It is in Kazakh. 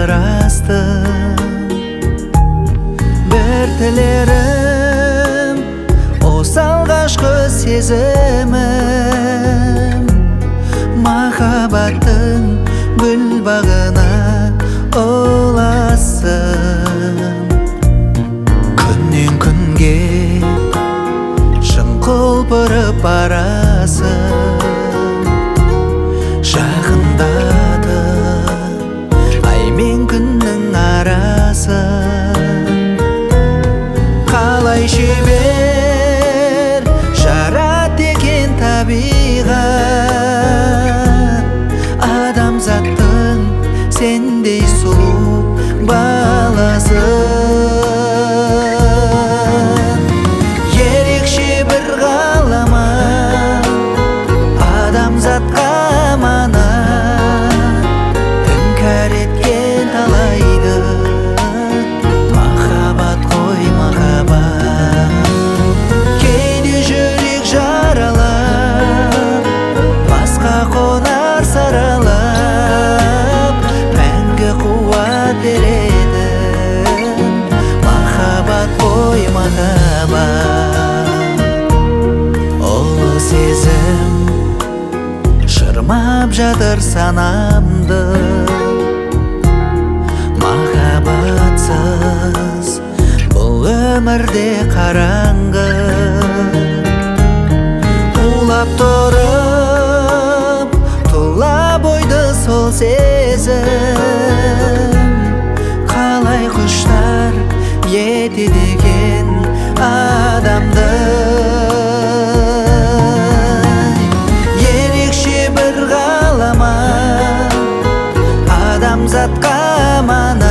ажырастым. Бір тілерім осы алғашқы сезімім, махаббаттың гүл бағына ұласын. Күннен күнге шың құлпырып барасың, жақындатып ай мен күннің арасын. Қалай шебер жарат екен табиғат, адамзаттың сендей сұлу баласын. Ерекше бір ғаламат адамзатқа аманат, іңкәр еткен талайды махаббат қой махаббат. Кейде жүрек жаралап басқа қонар саралап, мәңгі қуат береді махаббат қой махаббат. Ұлы сезім шырмап жатыр санамды, махаббатсыз бұл өмірде қараңғы. Улап тұрып тұла бойды сол сезім, қалай құштар етеді екен адамды. Ерекше бір ғаламат адамзатқа аманат,